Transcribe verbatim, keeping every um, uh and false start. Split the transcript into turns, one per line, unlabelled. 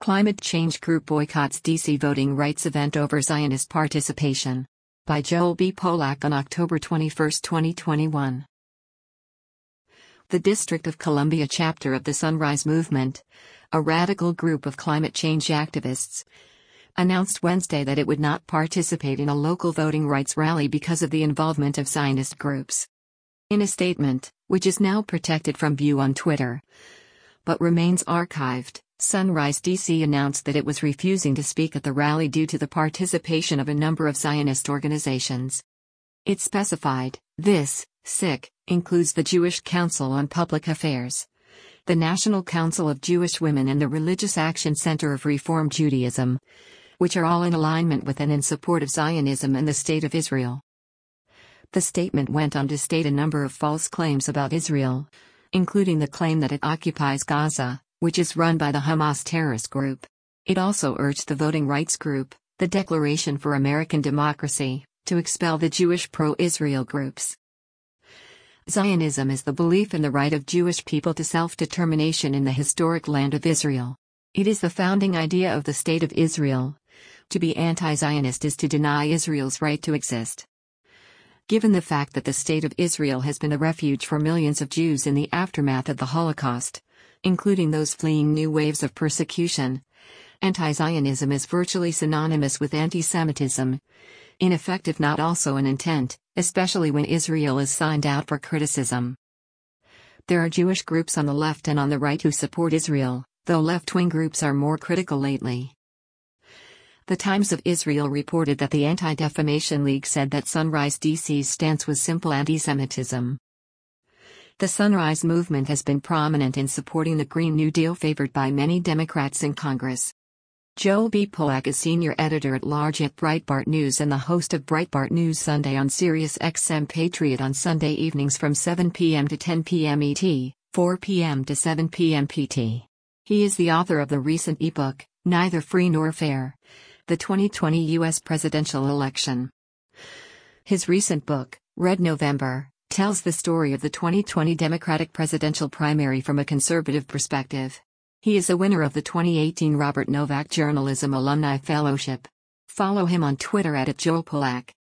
Climate Change Group boycotts D C voting rights event over Zionist participation. By Joel B. Polak on October twenty-first, twenty twenty-one. The District of Columbia chapter of the Sunrise Movement, a radical group of climate change activists, announced Wednesday that it would not participate in a local voting rights rally because of the involvement of Zionist groups. In a statement, which is now protected from view on Twitter, but remains archived, Sunrise D C announced that it was refusing to speak at the rally due to the participation of a number of Zionist organizations. It specified, this, S I C, includes the Jewish Council on Public Affairs, the National Council of Jewish Women and the Religious Action Center of Reform Judaism, which are all in alignment with and in support of Zionism and the State of Israel. The statement went on to state a number of false claims about Israel, including the claim that it occupies Gaza, which is run by the Hamas terrorist group. It also urged the voting rights group, the Declaration for American Democracy, to expel the Jewish pro-Israel groups. Zionism is the belief in the right of Jewish people to self-determination in the historic land of Israel. It is the founding idea of the State of Israel. To be anti-Zionist is to deny Israel's right to exist. Given the fact that the State of Israel has been a refuge for millions of Jews in the aftermath of the Holocaust, including those fleeing new waves of persecution, anti-Zionism is virtually synonymous with anti-Semitism, in effect if not also an intent, especially when Israel is signed out for criticism. There are Jewish groups on the left and on the right who support Israel, though left-wing groups are more critical lately. The Times of Israel reported that the Anti-Defamation League said that Sunrise D C's stance was simple anti-Semitism. The Sunrise Movement has been prominent in supporting the Green New Deal favored by many Democrats in Congress. Joel B. Polak is senior editor-at-large at Breitbart News and the host of Breitbart News Sunday on Sirius X M Patriot on Sunday evenings from seven p m to ten p m E T, four p m to seven p m P T. He is the author of the recent ebook, Neither Free Nor Fair: The twenty twenty U S Presidential Election. His recent book, Red November, tells the story of the twenty twenty Democratic presidential primary from a conservative perspective. He is a winner of the twenty eighteen Robert Novak Journalism Alumni Fellowship. Follow him on Twitter at Joel Polak.